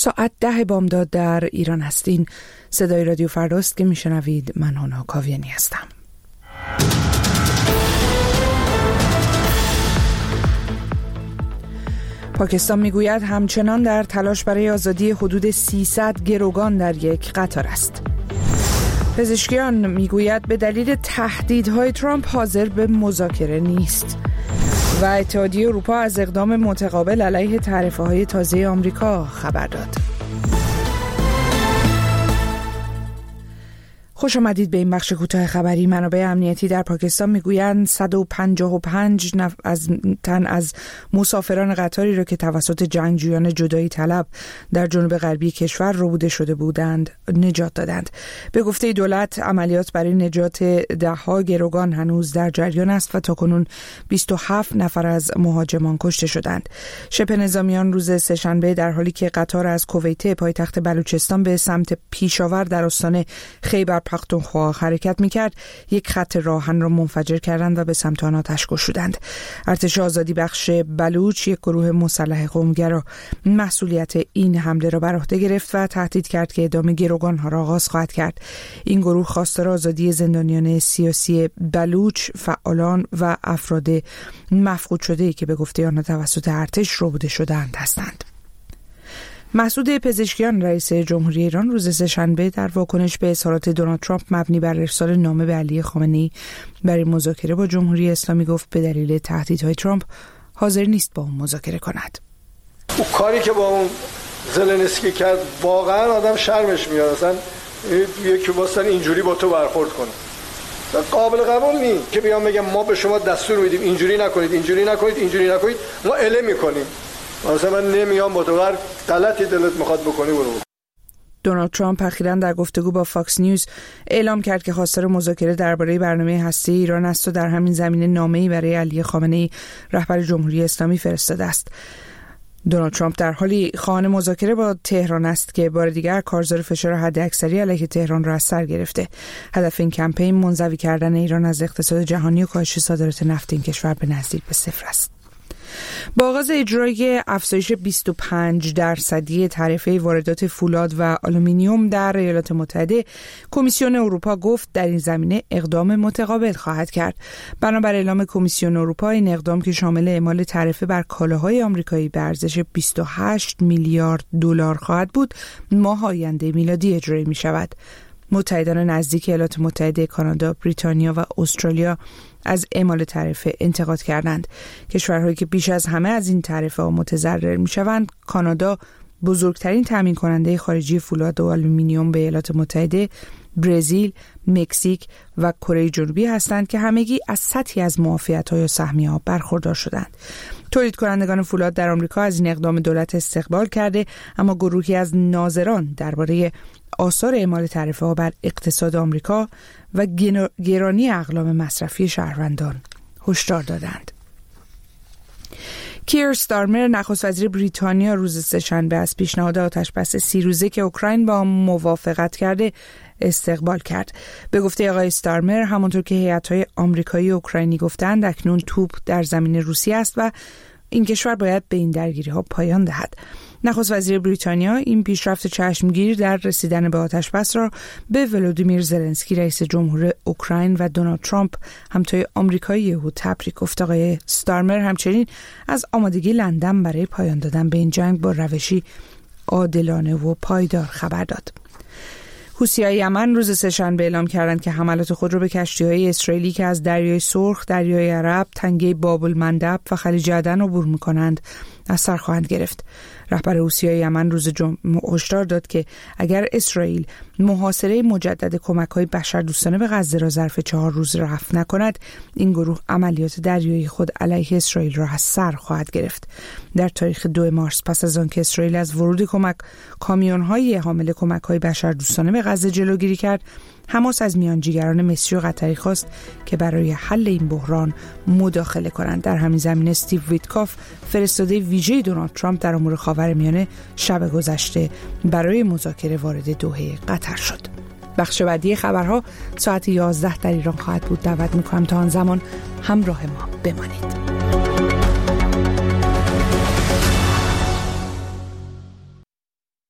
ساعت 10 بامداد در ایران هستین. صدای رادیو فرداست که میشنوید. من هانا کاویانی هستم. پاکستان میگوید همچنان در تلاش برای آزادی حدود 300 گروگان در یک قطار است. پزشکیان میگوید به دلیل تهدیدهای ترامپ حاضر به مذاکره نیست. و اتحادیه اروپا از اقدام متقابل علیه تعرفه‌های تازه آمریکا خبر داد. خوش آمدید به این بخش کوتاه خبری. منابع امنیتی در پاکستان میگویند 155 تن از مسافران قطاری را که توسط جنگجویان جدایی طلب در جنوب غربی کشور ربوده شده بودند نجات دادند. به گفته دولت عملیات برای نجات ده‌ها گروگان هنوز در جریان است و تاکنون 27 نفر از مهاجمان کشته شدند. شبه نظامیان روز سه‌شنبه در حالی که قطار از کویت پایتخت بلوچستان به سمت پیشاور در استان خیبر پختونخوا حرکت می‌کرد، یک خط راهن را منفجر کردند و به سمت آن آتش گشودند. ارتش آزادی بخش بلوچ، یک گروه مسلح قومگرا، مسئولیت این حمله را بر عهده گرفت و تهدید کرد که اعدام گروگان‌ها را آغاز خواهد کرد. این گروه خواستار آزادی زندانیان سیاسی بلوچ، فعالان و افراد مفقود شده‌ای که به گفته آنها توسط ارتش ربوده شده‌اند هستند. مسعود پزشکیان، رئیس جمهوری ایران، روز سه‌شنبه در واکنش به اظهارات دونالد ترامپ مبنی بر ارسال نامه به علی خامنه‌ای برای مذاکره با جمهوری اسلامی گفت به دلیل تهدیدهای ترامپ حاضر نیست با اون مذاکره کند. اون کاری که با اون زلنسکی کرد واقعا آدم شرمش میاد. اصلا یکی واسه اینجوری با تو برخورد کنه قابل قبول نیست که بیان بگم ما به شما دستور میدیم اینجوری نکنید، اینجوری نکنید، اینجوری نکنید، ما اله میکنیم. مثلا من نمیام با تو هر غلطی دلت میخواد بکنی برو. دونالد ترامپ اخیراً در گفتگو با فاکس نیوز اعلام کرد که خواستار مذاکره درباره برنامه هسته‌ای ایران است و در همین زمینه نامه‌ای برای علی خامنه‌ای رهبر جمهوری اسلامی فرستاده است. دونالد ترامپ در حالی خواهان مذاکره با تهران است که بار دیگر کارزار فشار حداکثری علیه تهران را از سر گرفته. هدف این کمپین منزوی کردن ایران از اقتصاد جهانی و کاهش صادرات نفت این کشور به نزدیک به صفر است. با آغاز اجرای افزایش 25% تعرفه واردات فولاد و آلومینیوم در ایالات متحده، کمیسیون اروپا گفت در این زمینه اقدام متقابل خواهد کرد. بنابر اعلام کمیسیون اروپا، این اقدام که شامل اعمال تعرفه بر کالاهای آمریکایی به ارزش 28 میلیارد دلار خواهد بود، ماه آینده میلادی اجرایی می شود. متحدان نزدیک ایالات متحده، کانادا، بریتانیا و استرالیا از اعمال تعرفه انتقاد کردند. کشورهایی که بیش از همه از این تعرفه ها متضرر می شوند، کانادا بزرگترین تامین کننده خارجی فولاد و آلومینیوم به ایالات متحده، برزیل، مکزیک و کره جنوبی هستند که همگی از سطحی از معافیت‌ها یا سهمیه‌ها برخوردار شدند. تولید کنندگان فولاد در آمریکا از این اقدام دولت استقبال کرده، اما گروهی از ناظران درباره آثار اعمال تعرفه‌ها بر اقتصاد آمریکا و گرانی اقلام مصرفی شهروندان هشدار دادند. کیر استارمر، نخست وزیر بریتانیا، روز سه‌شنبه از پیشنهاد آتشبس 30 روزه که اوکراین با موافقت کرده استقبال کرد. به گفته آقای استارمر، همانطور که هیئت‌های آمریکایی و اوکراینی گفتند، اکنون توپ در زمین روسیه است و این کشور باید به این درگیری‌ها پایان دهد. نخست وزیر بریتانیا این پیشرفت چشمگیر در رسیدن به آتشبس را به ولودیمیر زلنسکی، رئیس جمهور اوکراین، و دونالد ترامپ، همتای آمریکایی او، تبریک گفت. آقای استارمر همچنین از آمادگی لندن برای پایان دادن به این جنگ با روشی عادلانه و پایدار خبر داد. حوثی‌های یمن روز سه‌شنبه اعلام کردند که حملات خود را به کشتی‌های اسرائیلی که از دریای سرخ، دریای عرب، تنگه باب المندب و خلیج عدن عبور می‌کنند از سر خواهند گرفت. رهبر حوثی‌های یمن روز جمعه هشدار داد که اگر اسرائیل محاصره مجدد کمک‌های بشردوستانه به غزه را ظرف 4 روز رفع نکند، این گروه عملیات دریایی خود علیه اسرائیل را از سر خواهد گرفت. در تاریخ 2 مارس، پس از آنکه اسرائیل از ورود کامیون‌های حامل کمک‌های بشردوستانه به غزه جلوگیری کرد، حماس از میانجیگران مصری و قطری خواست که برای حل این بحران مداخله کنند. در همین زمینه استیو ویتکاف، فرستاده ویژه دونالد ترامپ در امور خاورمیانه، شب گذشته برای مذاکره وارد دوحه قطر شد. بخش بعدی خبرها ساعت 11 در ایران خواهد بود. دعوت می‌کنم تا آن زمان همراه ما بمانید.